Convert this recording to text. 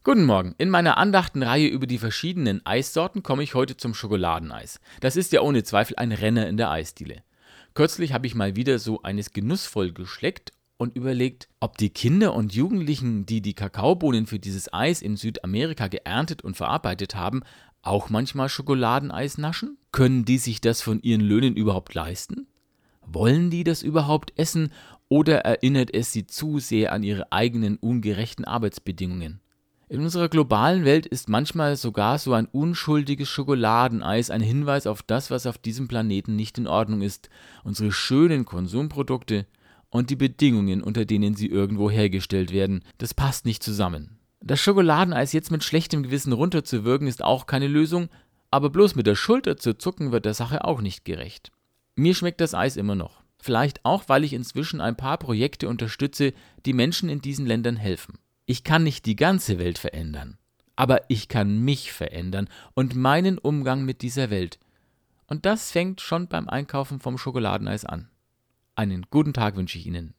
Guten Morgen. In meiner Andachtenreihe über die verschiedenen Eissorten komme ich heute zum Schokoladeneis. Das ist ja ohne Zweifel ein Renner in der Eisdiele. Kürzlich habe ich mal wieder so eines genussvoll geschleckt und überlegt, ob die Kinder und Jugendlichen, die die Kakaobohnen für dieses Eis in Südamerika geerntet und verarbeitet haben, auch manchmal Schokoladeneis naschen? Können die sich das von ihren Löhnen überhaupt leisten? Wollen die das überhaupt essen oder erinnert es sie zu sehr an ihre eigenen ungerechten Arbeitsbedingungen? In unserer globalen Welt ist manchmal sogar so ein unschuldiges Schokoladeneis ein Hinweis auf das, was auf diesem Planeten nicht in Ordnung ist, unsere schönen Konsumprodukte und die Bedingungen, unter denen sie irgendwo hergestellt werden. Das passt nicht zusammen. Das Schokoladeneis jetzt mit schlechtem Gewissen runterzuwirken, ist auch keine Lösung, aber bloß mit der Schulter zu zucken, wird der Sache auch nicht gerecht. Mir schmeckt das Eis immer noch. Vielleicht auch, weil ich inzwischen ein paar Projekte unterstütze, die Menschen in diesen Ländern helfen. Ich kann nicht die ganze Welt verändern, aber ich kann mich verändern und meinen Umgang mit dieser Welt. Und das fängt schon beim Einkaufen vom Schokoladeneis an. Einen guten Tag wünsche ich Ihnen.